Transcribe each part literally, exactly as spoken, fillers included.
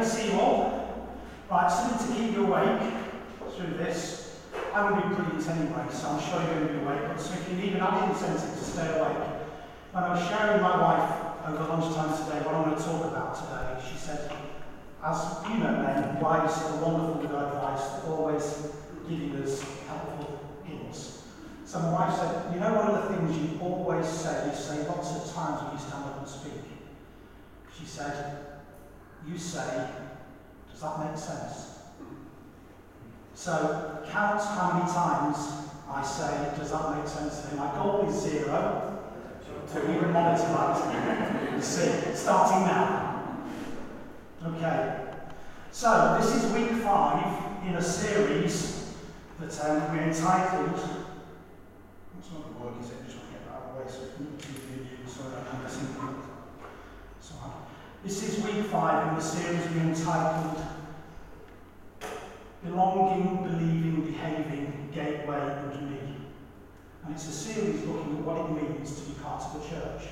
to see you all. Right, something to keep you awake through this. I'm going to be brilliant anyway, so I'm sure you're going to be awake. But so if you need an added incentive to stay awake, when I was sharing with my wife over lunchtime today what I'm going to talk about today, she said, as you know, men, wives are wonderful with advice, that always giving us helpful hints. So my wife said, you know, one of the things you always say, you say lots of times when you stand up and speak. She said, you say, does that make sense? So count how many times I say, does that make sense to me? My goal is zero. So we can monitor that. You see, starting now. Okay. So this is week five in a series that um, we're entitled. What's not the word, is it? Just want to get that out of the way so we can keep you. Sorry, I'm missing it. It's all right. This is week five in the series we're entitled Belonging, Believing, Behaving, Gateway and Me. And it's a series looking at what it means to be part of the church.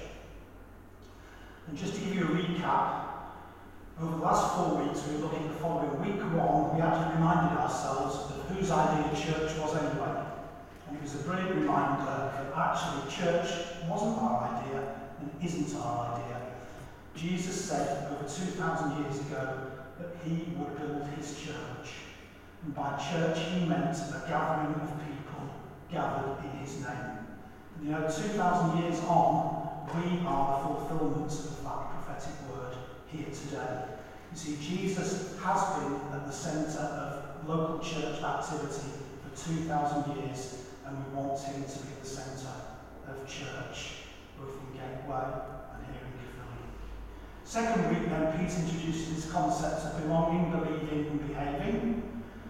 And just to give you a recap, over the last four weeks we were looking at the following. Week one, we actually reminded ourselves of whose idea church was anyway. And it was a brilliant reminder that actually church wasn't our idea and isn't our idea. Jesus said over two thousand years ago that he would build his church. And by church he meant a gathering of people gathered in his name. And you know, two thousand years on, we are the fulfillment of that prophetic word here today. You see, Jesus has been at the centre of local church activity for two thousand years, and we want him to be at the centre of church, both in Gateway and here in Caerphilly. Second week then, Pete introduced this concept of belonging, believing and behaving.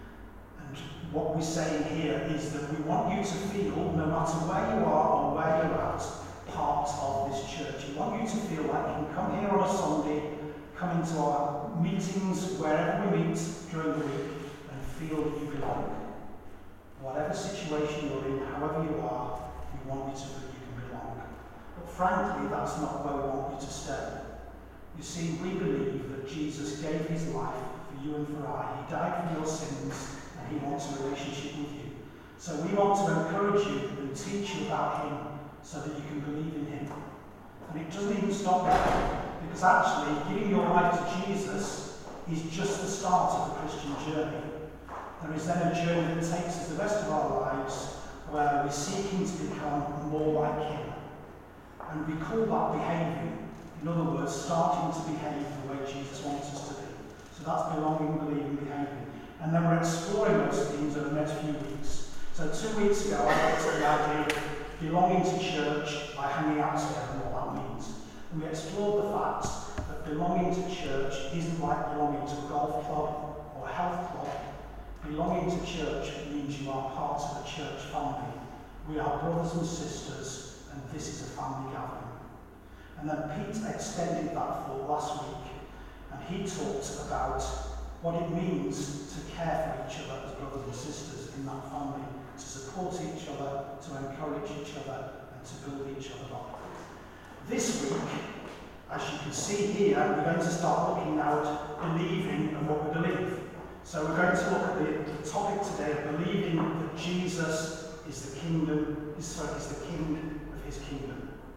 And what we're saying here is that we want you to feel, no matter where you are or where you're at, part of this church. We want you to feel like you can come here on a Sunday, come into our meetings, wherever we meet during the week, and feel you belong. Whatever situation you're in, however you are, we want you to feel you can belong. But frankly, that's not where we want you to stay. You see, we believe that Jesus gave his life for you and for I. He died for your sins, and he wants a relationship with you. So we want to encourage you and teach you about him so that you can believe in him. And it doesn't even stop there, because actually giving your life to Jesus is just the start of the Christian journey. There is then a journey that takes us the rest of our lives where we're seeking to become more like him. And we call that behaving. In other words, starting to behave the way Jesus wants us to be. So that's belonging, believing, behaving. And then we're exploring those themes over the next few weeks. So two weeks ago I got to the idea of belonging to church by hanging out together and what that means. And we explored the fact that belonging to church isn't like belonging to a golf club or a health club. Belonging to church means you are part of a church family. We are brothers and sisters, and this is a family gathering. And then Pete extended that thought last week, and he talked about what it means to care for each other as brothers and sisters in that family, to support each other, to encourage each other, and to build each other up. This week, as you can see here, we're going to start looking now at believing and what we believe. So we're going to look at the, the topic today of believing that Jesus is the kingdom, is, sorry, is the king of his kingdom.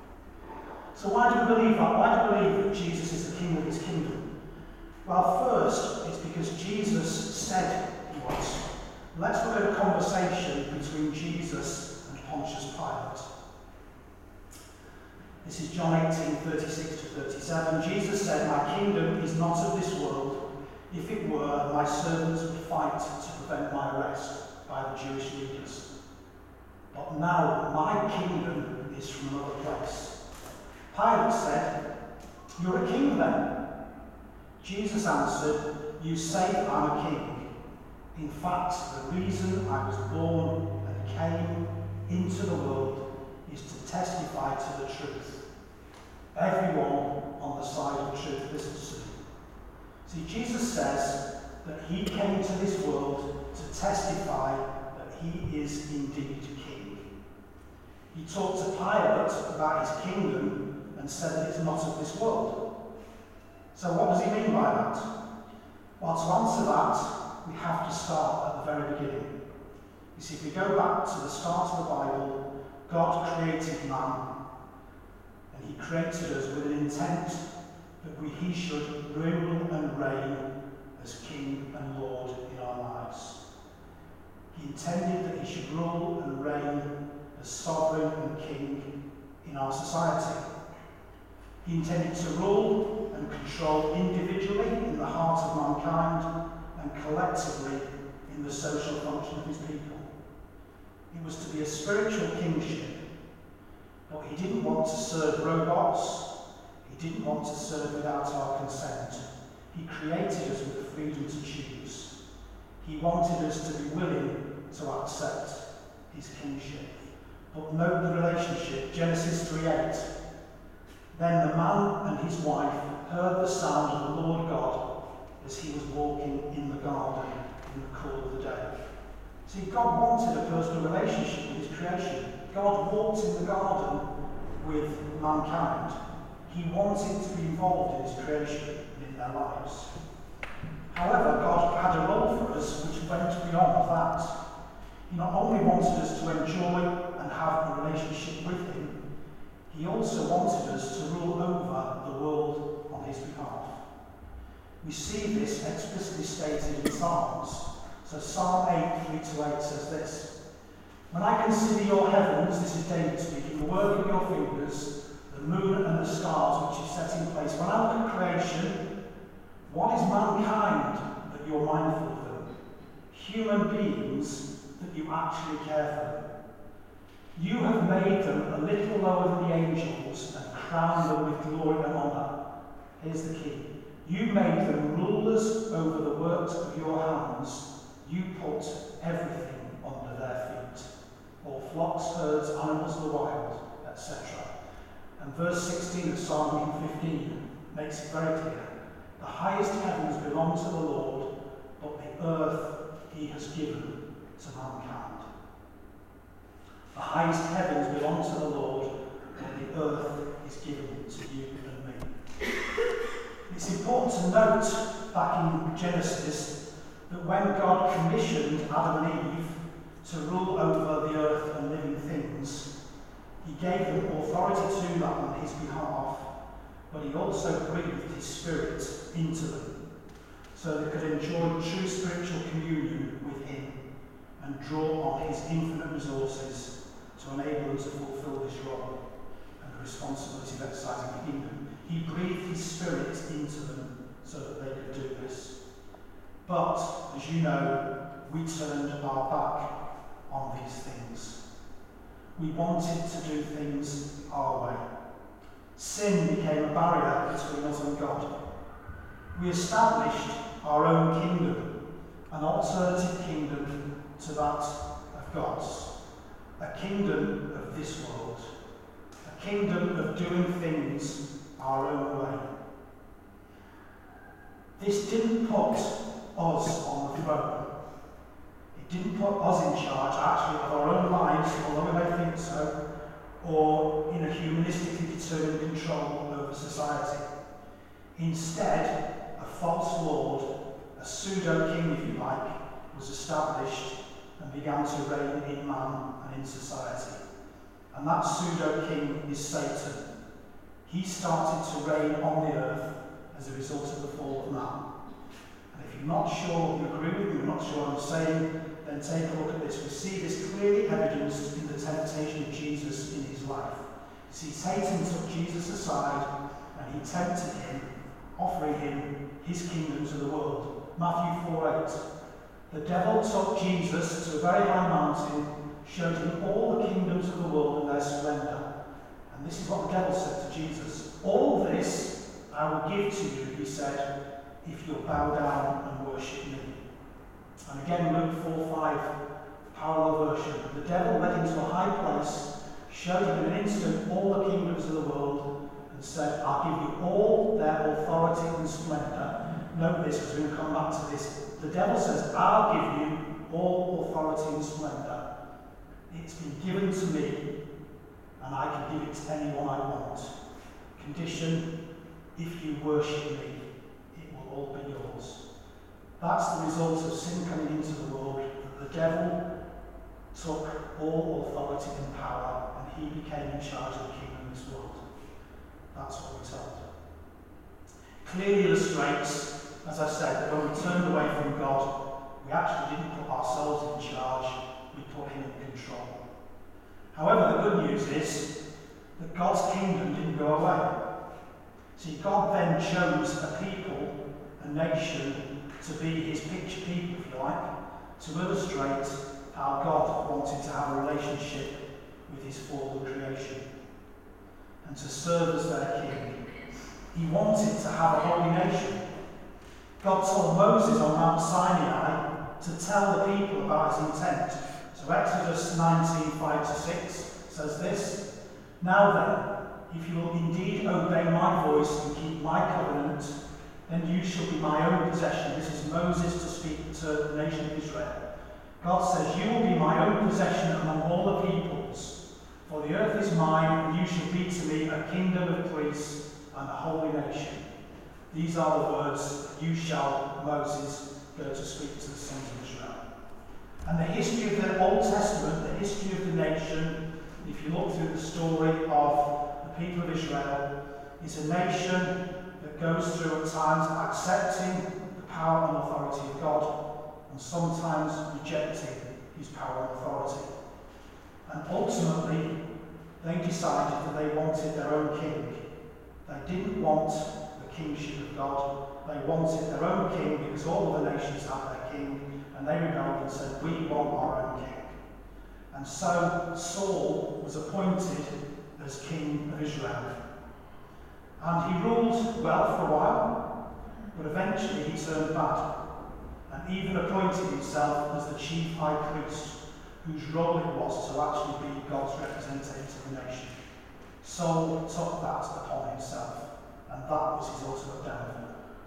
So why do we believe that? Why do we believe that Jesus is the king of his kingdom? Well, first, it's because Jesus said he was. Let's look at a conversation between Jesus and Pontius Pilate. This is John eighteen, thirty-six to thirty-seven. Jesus said, "My kingdom is not of this world. If it were, my servants would fight to prevent my arrest by the Jewish leaders. But now my kingdom is from another place." Pilate said, "You're a king then?" Jesus answered, "You say I'm a king. In fact, the reason I was born and came into the world is to testify to the truth. Everyone on the side of truth listens to me." See, Jesus says that he came to this world to testify that he is indeed king. He talked to Pilate about his kingdom and said that it's not of this world. So what does he mean by that? Well, to answer that, we have to start at the very beginning. You see, if we go back to the start of the Bible, God created man, and he created us with an intent that we, he should rule and reign as King and Lord in our lives. He intended that he should rule and reign as sovereign and king in our society. He intended to rule and control individually in the heart of mankind and collectively in the social function of his people. It was to be a spiritual kingship, but he didn't want to serve robots. He didn't want to serve without our consent. He created us with the freedom to choose. He wanted us to be willing to accept his kingship. But note the relationship, Genesis three eight. Then the man and his wife heard the sound of the Lord God as he was walking in the garden in the cool of the day. See, God wanted a personal relationship with his creation. God walked in the garden with mankind. He wanted to be involved in his creation and in their lives. However, God had a role for us which went beyond that. He not only wanted us to enjoy and have a relationship with him, he also wanted us to rule over the world on his behalf. We see this explicitly stated in Psalms. So Psalm eight, three to eight says this: When I consider your heavens, this is David speaking, the work of your fingers, the moon and the stars which you set in place. When I look at creation, what is mankind that you're mindful of them? Human beings that you actually care for them. You have made them a little lower than the angels and crowned them with glory and honour. Here's the key. You made them rulers over the works of your hands. You put everything under their feet. All flocks, herds, animals of the wild, et cetera. And verse sixteen of Psalm one fifteen makes it very clear. The highest heavens belong to the Lord, but the earth he has given to mankind. The highest heavens belong to the Lord, but the earth is given to you and me. It's important to note back in Genesis that when God commissioned Adam and Eve to rule over the earth and living things, he gave them authority to that on his behalf, but he also breathed his spirit into them so they could enjoy true spiritual communion with him and draw on his infinite resources to enable them to fulfill this role and the responsibility of exercising the kingdom. He breathed his spirit into them so that they could do this. But, as you know, we turned our back on these things. We wanted to do things our way. Sin became a barrier between us and God. We established our own kingdom, an alternative kingdom to that of God's. A kingdom of this world. A kingdom of doing things our own way. This didn't put us on the throne. It didn't put us in charge, actually, of our own lives, although we may think so, or in a humanistically determined control over society. Instead, a false lord, a pseudo-king, if you like, was established and began to reign in man and in society. And that pseudo-king is Satan. He started to reign on the earth as a result of the fall of man. And if you're not sure you agree with me, you're not sure what I'm saying, then take a look at this. We see this clearly evidenced in the temptation of Jesus in his life. You see, Satan took Jesus aside and he tempted him, offering him his kingdom to the world. Matthew four eight. The devil took Jesus to a very high mountain, showed him all the kingdoms of the world and their splendour. And this is what the devil said to Jesus. All this I will give to you, he said, if you'll bow down and worship me. And again, Luke four five, parallel version. The devil led him to a high place, showed him in an instant all the kingdoms of the world, and said, I'll give you all their authority and splendour. Note this, because we're going to come back to this. The devil says, I'll give you all authority and splendour. It's been given to me, and I can give it to anyone I want. Condition, if you worship me, it will all be yours. That's the result of sin coming into the world, that the devil took all authority and power and he became in charge of the kingdom of this world. That's what we're told. Clearly illustrates, as I said, that when we turned away from God, we actually didn't put ourselves in charge, we put him in control. However, the good news is that God's kingdom didn't go away. See, God then chose a people, a nation, to be his picture people, if you like, to illustrate how God wanted to have a relationship with his fallen creation and to serve as their king. He wanted to have a holy nation. God told Moses on Mount Sinai to tell the people about his intent. So Exodus nineteen, five to six says this, "Now then, if you will indeed obey my voice and keep my covenant, then you shall be my own possession." This is Moses to speak to the nation of Israel. God says, "You will be my own possession among all the peoples, for the earth is mine, and you shall be to me a kingdom of priests and a holy nation." These are the words you shall, Moses, go to speak to the sons of Israel. And the history of the Old Testament, the history of the nation, if you look through the story of the people of Israel, is a nation that goes through at times accepting the power and authority of God, and sometimes rejecting his power and authority. And ultimately, they decided that they wanted their own king. They didn't want the kingship of God. They wanted their own king because all of the nations had their king, and they rebelled and said, "We want our own king." And so Saul was appointed as king of Israel. And he ruled well for a while, but eventually he turned bad, and even appointed himself as the chief high priest, whose role it was to actually be God's representative to the nation. Saul took that upon himself, and that was his ultimate downfall.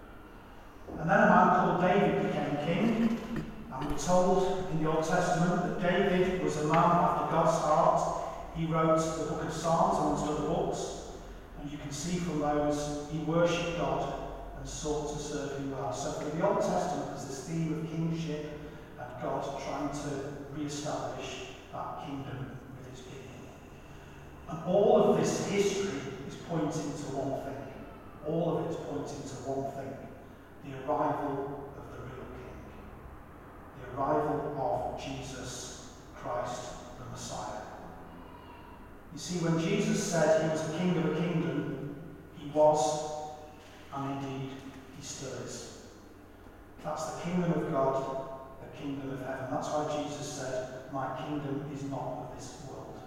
And then a man called David became king, and we're told in the Old Testament that David was a man after God's heart. He wrote the book of Psalms and other books, and you can see from those he worshipped God and sought to serve him well. So for the Old Testament, there's this theme of kingship and God trying to re-establish that kingdom with his people. And all of this history is pointing to one thing. All of it is pointing to one thing. The arrival of the real king. The arrival of Jesus Christ, the Messiah. You see, when Jesus said he was the king of a kingdom, he was, and indeed he still is. That's the kingdom of God, the kingdom of heaven. That's why Jesus said, "My kingdom is not of this world."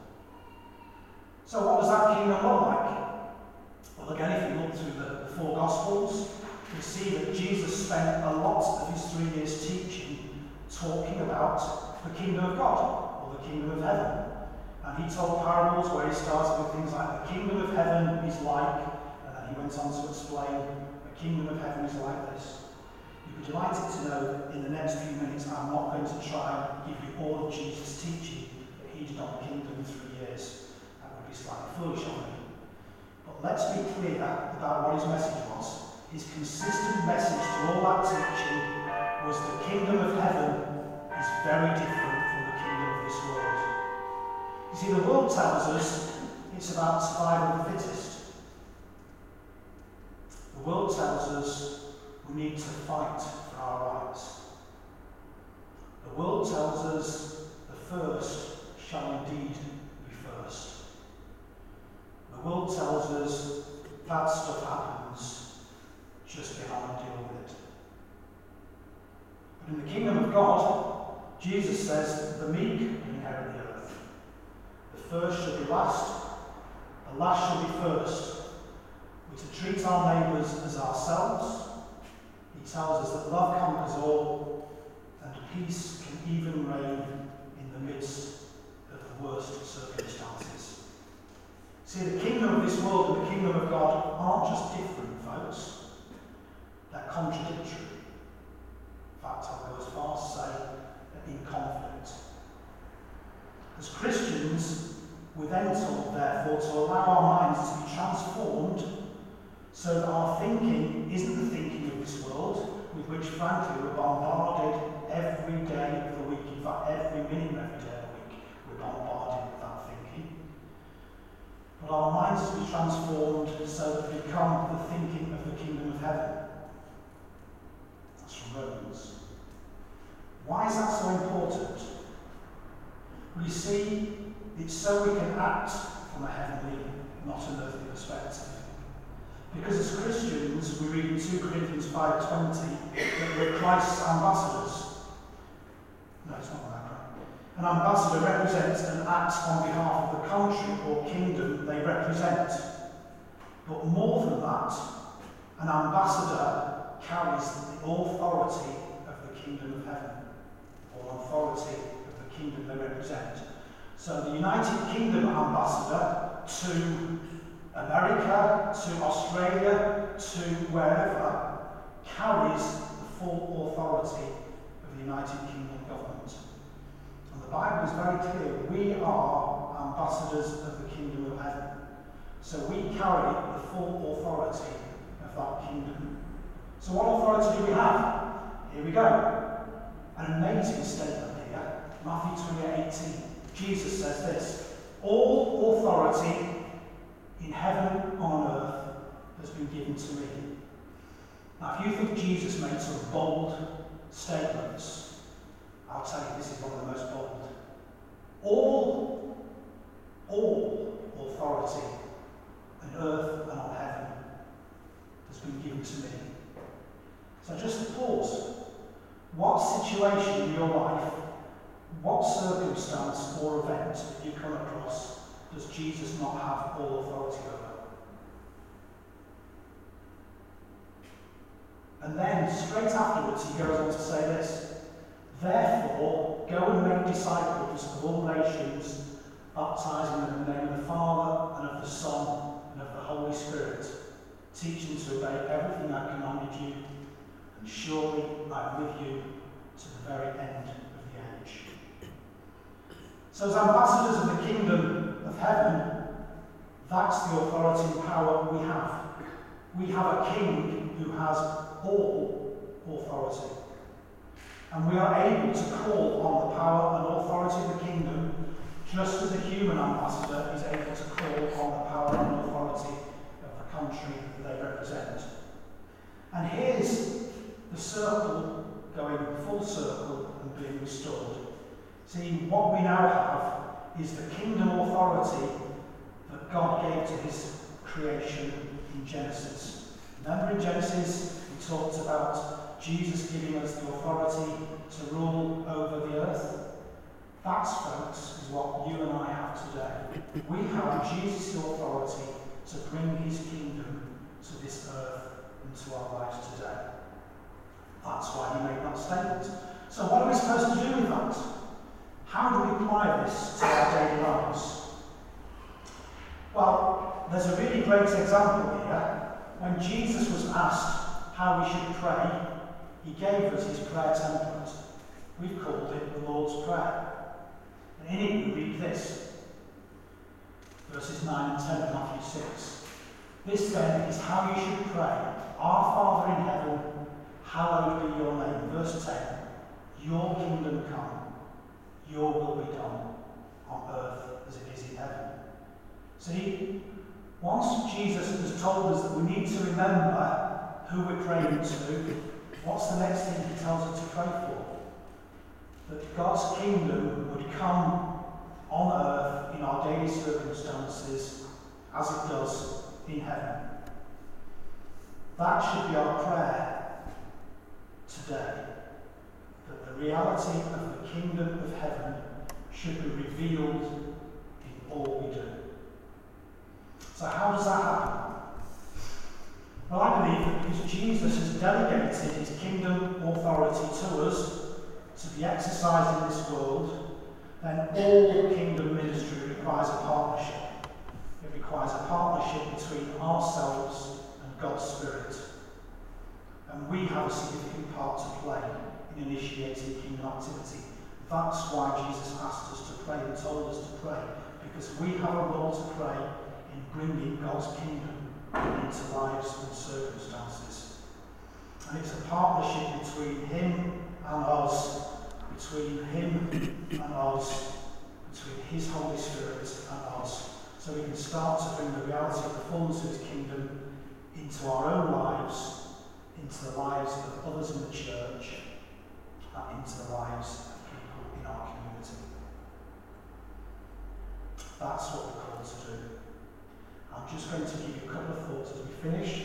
So what does that kingdom look like? Well, again, if you look through the, the four Gospels, you see that Jesus spent a lot of his three years teaching, talking about the kingdom of God, or the kingdom of heaven. And he told parables where he started with things like, "The kingdom of heaven is like," and then he went on to explain, "The kingdom of heaven is like this." You'd be delighted to know that in the next few minutes I'm not going to try and give you all of Jesus' teaching that he'd done the kingdom in three years. That would be slightly foolish of me. But let's be clear about what his message was. His consistent message to all that teaching was the kingdom of heaven is very different from the kingdom of this world. You see, the world tells us it's about survival of the fittest. The world tells us we need to fight for our rights. The world tells us the first shall indeed be first. The world tells us bad stuff happens, just get on and deal with it. But in the kingdom of God, Jesus says the meek inherit the earth. The first shall be last, the last shall be first. We're to treat our neighbours as ourselves. He tells us that love conquers all, and peace can even reign in the midst of the worst circumstances. See, the kingdom of this world and the kingdom of God aren't just different, folks. They're contradictory. In fact, I'll go as far as to say they're in conflict. As Christians, we're then told, therefore, to allow our minds to be transformed so that our thinking isn't the thinking of this world, with which, frankly, we're bombarded every day of the week. In fact, every minute of every day of the week, we're bombarded with that thinking. But our minds will be transformed so that they become the thinking of the kingdom of heaven. That's from Romans. Why is that so important? Well, you see, it's so we can act from a heavenly, not an earthly perspective. Because as Christians, we read in two Corinthians five twenty that we're Christ's ambassadors. No, it's not like that. An ambassador represents and acts on behalf of the country or kingdom they represent. But more than that, an ambassador carries the authority of the kingdom of heaven, or authority of the kingdom they represent. So the United Kingdom ambassador to America, to Australia, to wherever, carries the full authority of the United Kingdom government. And the Bible is very clear. We are ambassadors of the kingdom of heaven. So we carry the full authority of that kingdom. So what authority do we have? Here we go. An amazing statement here. Matthew twenty-eight eighteen. Jesus says this: all authority in heaven and on earth has been given to me. Now, if you think Jesus made some bold statements, I'll tell you this is one of the most bold. All, all authority on earth and on heaven has been given to me. So just pause. What situation in your life, what circumstance or event that you come across does Jesus not have all authority over? And then, straight afterwards, he goes on to say this: therefore, go and make disciples of all nations, baptizing them in the name of the Father, and of the Son, and of the Holy Spirit, teaching to obey everything I commanded you, and surely I am with you to the very end of the age. So as ambassadors of the kingdom of heaven, that's the authority and power we have. We have a king who has all authority. And we are able to call on the power and authority of the kingdom, just as a human ambassador is able to call on the power and authority of the country that they represent. And here's the circle going full circle and being restored. See, what we now have is the kingdom authority that God gave to his creation in Genesis. Remember in Genesis, we talked about Jesus giving us the authority to rule over the earth. That, folks, is what you and I have today. We have Jesus' authority to bring his kingdom to this earth and to our lives today. That's why he made that statement. So what are we supposed to do with that? How do we apply this to our daily lives? Well, there's a really great example here. When Jesus was asked how we should pray, he gave us his prayer template. We've called it the Lord's Prayer. And in it we read this, verses nine and ten of Matthew six. This then is how you should pray. Our Father in heaven, hallowed be your name. Verse ten. Your kingdom come. Your will be done on earth as it is in heaven. See, once Jesus has told us that we need to remember who we're praying to, what's the next thing he tells us to pray for? That God's kingdom would come on earth in our daily circumstances as it does in heaven. That should be our prayer today. That the reality of the kingdom of heaven should be revealed in all we do. So how does that happen? Well, I believe that because Jesus has delegated his kingdom authority to us to be exercised in this world, then all kingdom ministry requires a partnership. It requires a partnership between ourselves and God's Spirit. And we have a significant part to play in initiating kingdom activity. That's why Jesus asked us to pray and told us to pray, because we have a role to play in bringing God's kingdom into lives and circumstances. And it's a partnership between him and us, between him and us, between his Holy Spirit and us, so we can start to bring the reality of the fullness of his kingdom into our own lives, into the lives of others in the church, and into the lives of people in our community. That's what we're called to do. I'm just going to give you a couple of thoughts as we finish.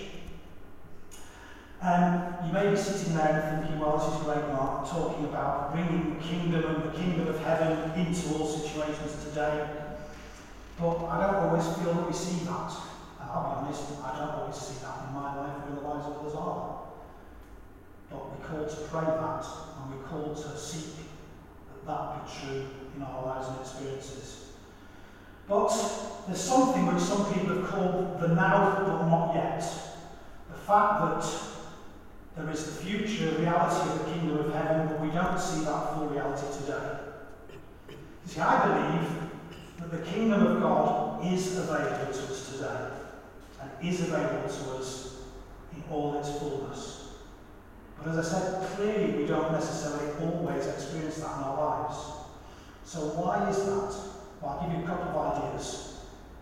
Um, you may be sitting there and thinking, well, this is great, Mark, talking about bringing the kingdom and the kingdom of heaven into all situations today. But I don't always feel that we see that. And I'll be honest, I don't always see that in my life or in the lives of others either. But we're called to pray that, and we're called to seek that that be true in our lives and experiences. But there's something which some people have called the now but not yet. The fact that there is the future reality of the kingdom of heaven, but we don't see that full reality today. You see, I believe that the kingdom of God is available to us today, and is available to us in all its fullness. But as I said, clearly we don't necessarily always experience that in our lives. So why is that? Well, I'll give you a couple of ideas.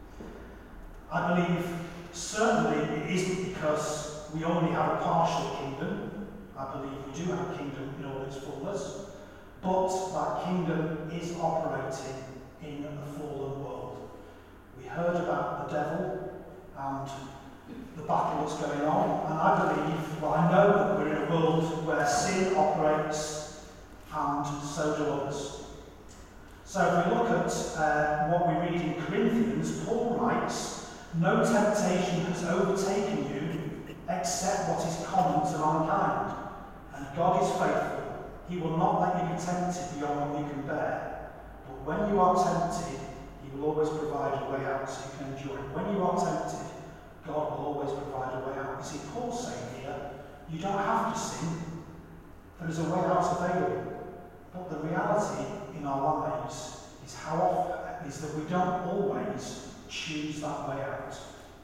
I believe certainly it isn't because we only have a partial kingdom. I believe we do have a kingdom in all its fullness, but that kingdom is operating in a fallen world. We heard about the devil and the battle that's going on, and I believe, well, I know that we're in a world where sin operates, and so do others. So if we look at uh, what we read in Corinthians, Paul writes, "No temptation has overtaken you except what is common to mankind. And God is faithful. He will not let you be tempted beyond what you can bear. But when you are tempted, he will always provide a way out so you can enjoy it." When you are tempted, God will always provide a way out. You see, Paul's saying here, you don't have to sin. There is a way out available. But the reality in our lives is how often is that we don't always choose that way out.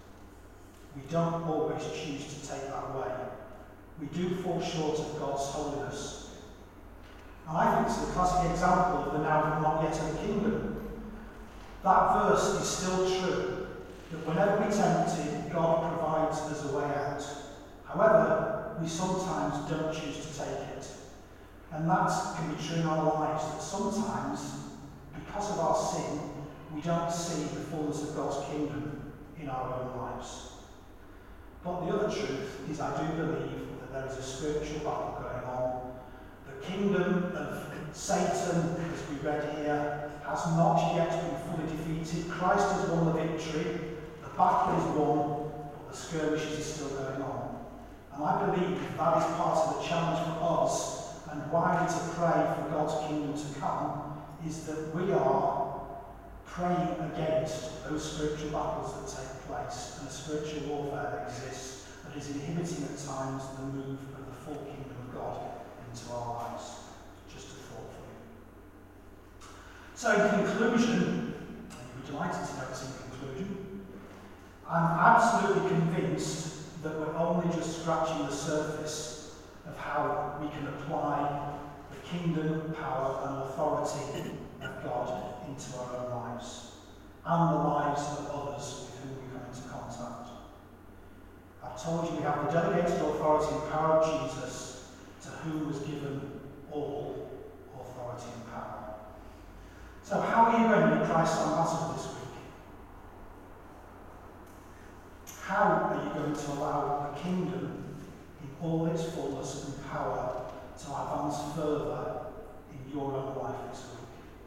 We don't always choose to take that way. We do fall short of God's holiness. And I think it's a classic example of the now but not yet of the kingdom. That verse is still true, that whenever we're tempted, God provides us a way out. However, we sometimes don't choose to take it. And that can be true in our lives, that sometimes, because of our sin, we don't see the fullness of God's kingdom in our own lives. But the other truth is, I do believe that there is a spiritual battle going on. The kingdom of Satan, as we read here, has not yet been fully defeated. Christ has won the victory. The battle is won, but the skirmishes are still going on. And I believe that is part of the challenge for us, and why we to pray for God's kingdom to come, is that we are praying against those spiritual battles that take place and the spiritual warfare that exists that is inhibiting at times the move of the full kingdom of God into our lives. Just a thought for you. So in conclusion, and you'll be delighted to know it's in conclusion, I'm absolutely convinced that we're only just scratching the surface of how we can apply the kingdom, power and authority of God into our own lives and the lives of others with whom we come into contact. I've told you we have the delegated authority and power of Jesus, to whom was given all authority and power. So how are you going to be Christ's ambassador this week? How are you going to allow the kingdom in all its fullness and power to advance further in your own life this week?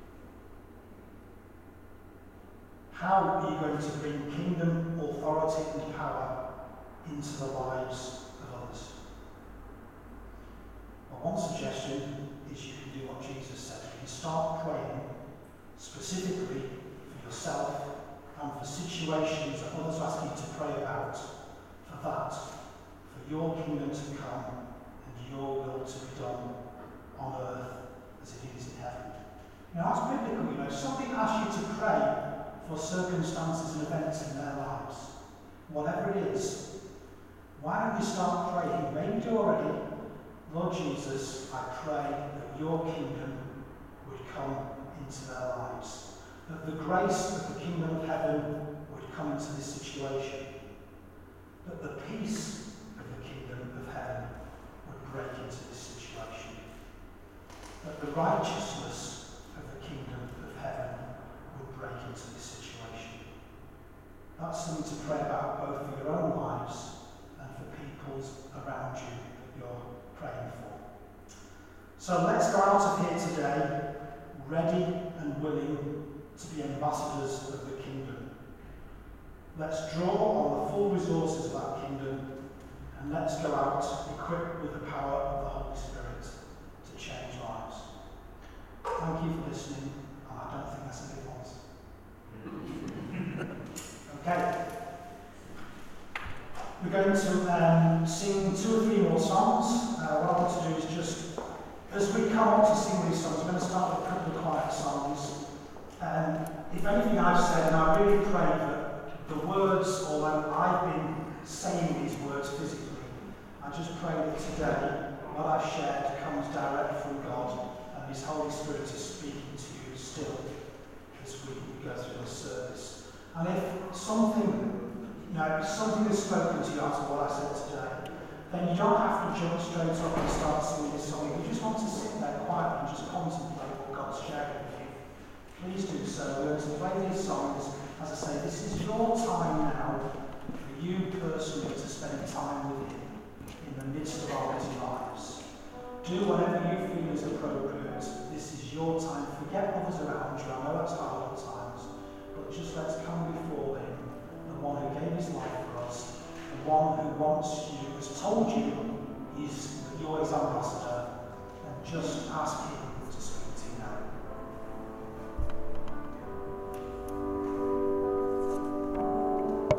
How are you going to bring kingdom, authority and power into the lives of others? Well, one suggestion is you can do what Jesus said. You can start praying specifically for yourself and for situations that others ask you to pray about, for that, for your kingdom to come and your will to be done on earth as it is in heaven. Now that's biblical, you know. Something asks you to pray for circumstances and events in their lives. Whatever it is, Why don't you start praying? Maybe you do already. Lord Jesus, I pray that your kingdom would come into their lives. That the grace of the kingdom of heaven would come into this situation. That the peace of the kingdom of heaven would break into this situation. That the righteousness of the kingdom of heaven would break into this situation. That's something to pray about both for your own lives and for people's around you that you're praying for. So let's go out of here today ready and willing to be ambassadors of the kingdom. Let's draw on the full resources of that kingdom, and let's go out equipped with the power of the Holy Spirit to change lives. Thank you for listening, and I don't think that's a big one. Okay. We're going to um, sing two or three more songs. Uh, what I want to do is just, as we come up to sing these songs, we're going to start with a couple of quiet songs. Um, if anything I've said, and I really pray that the words, although I've been saying these words physically, I just pray that today what I've shared comes direct from God and His Holy Spirit is speaking to you still as we go through this service. And if something You know, something has spoken to you after what I said today, then you don't have to jump straight up and start singing this song. If you just want to sit there quietly and just contemplate what God's sharing with you, please do so. We're going to play these songs. As I say, this is your time now for you personally to spend time with Him in the midst of our busy lives. Do whatever you feel is appropriate. This is your time. Forget others around you. I know that's hard at times, but just let's come before Him. The one who gave His life for us, the one who wants you, has told you